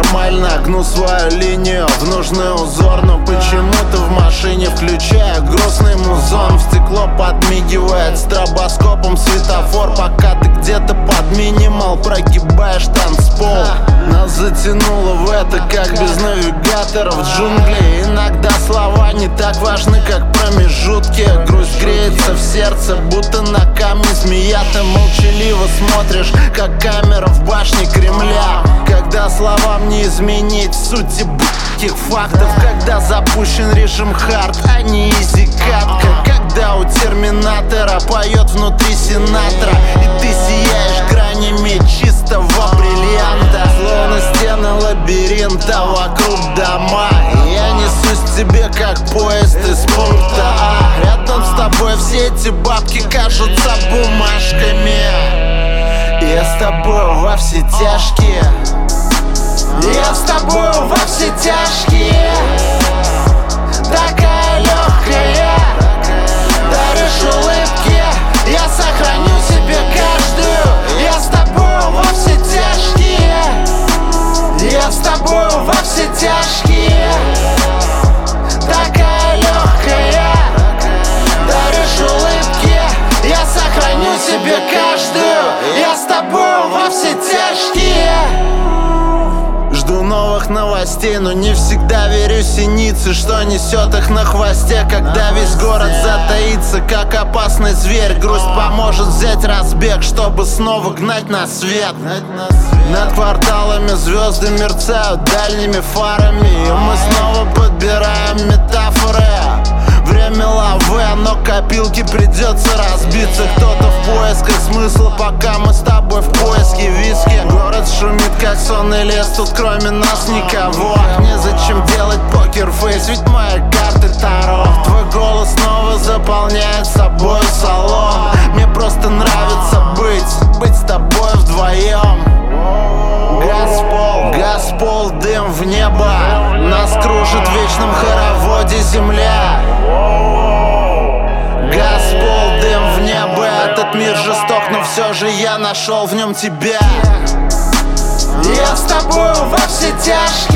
нормально, гну свою линию в нужный узор. Но почему-то в машине включая грустный музон. В стекло подмигивает стробоскопом светофор, пока ты где-то под минимал прогибаешь танцпол. Нас затянуло в это, как без навигаторов джунглей. Иногда слова не так важны, как промежутки. Грусть греется в сердце, будто на камне змея. Ты молчаливо смотришь, как камера в башне Кремля. Когда словам не изменить сути этих фактов. Когда запущен режим хард, а не изи катка. Когда у терминатора поет внутри Синатра, и ты сияешь гранями чистого бриллианта. Словно стены лабиринта, вокруг дома. Я несусь к тебе, как поезд из пункта А. Рядом с тобой все эти бабки кажутся бумажками. Я с тобой во все тяжкие. Я с тобой во все тяжкие. Такая легкая, даришь улыбки. Я сохраню себе каждую. Я с тобой во все тяжкие. Я с тобой во все тяжкие. Такая легкая, даришь улыбки. Я сохраню себе каждую. Я с тобой во все тяжкие. Жду новых новостей, но не всегда верю синице, что несет их на хвосте. Когда весь город затаится, как опасный зверь, грусть поможет взять разбег, чтобы снова гнать на свет. Над кварталами звезды мерцают дальними фарами, и мы снова подбираем метафоры. Время лавы, но копилки придется разбиться. Кто-то в поисках смысла, пока мы с тобой в поиске виски. Город шумит, как сонный лес, тут кроме нас никого. Незачем делать покерфейс, ведь мои карты таро. Твой голос снова заполняет собой салон. Мне просто нравится быть с тобой вдвоем. Газпол, дым в небо. Нас кружит в вечном хороводе земля. Газпол, дым в небо. Этот мир жесток, но все же я нашел в нем тебя. Я с тобой во все тяжкие.